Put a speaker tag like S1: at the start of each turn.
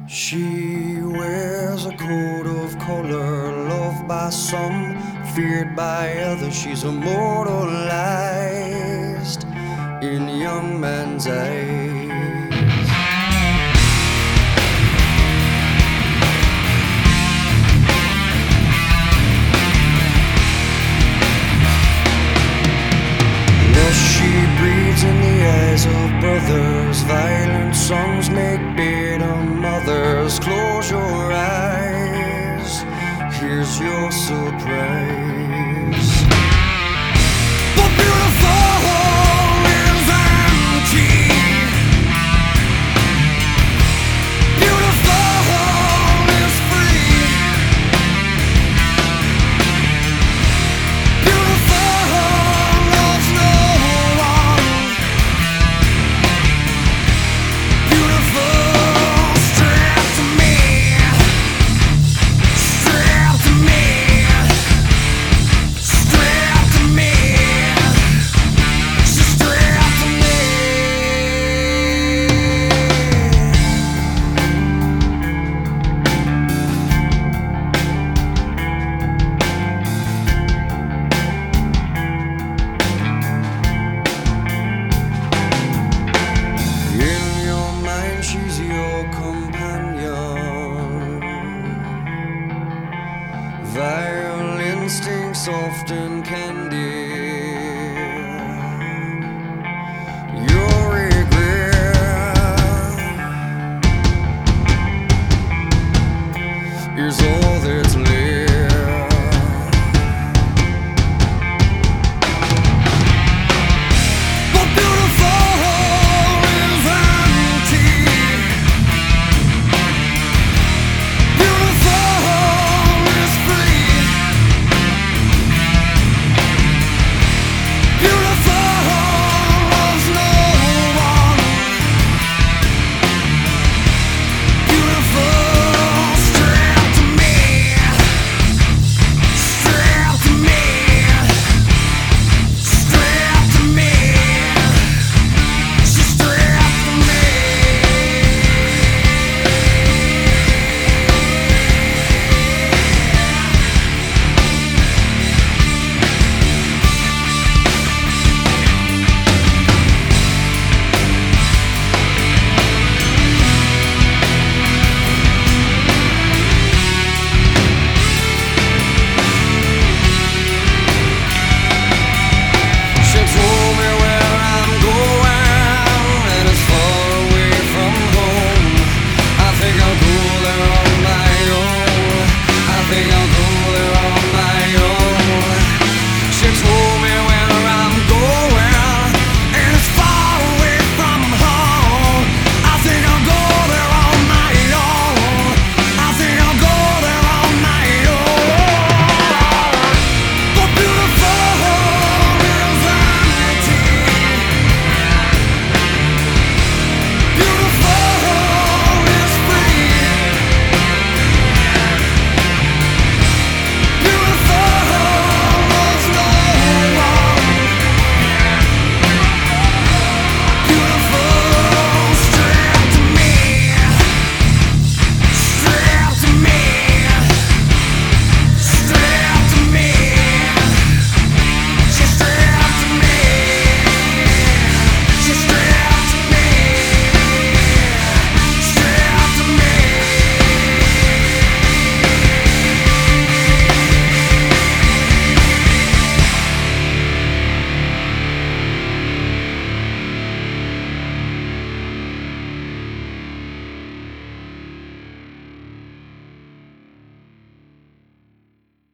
S1: She wears a coat of color, loved by some, feared by others. She's immortalized in young men's eyes. She breathes in the eyes of brothers. Violent songs make bitter mothers. Close your eyes, here's your surprise. The beautiful is empty. Beautiful is free. She's your companion. Vile instincts, soft and candy.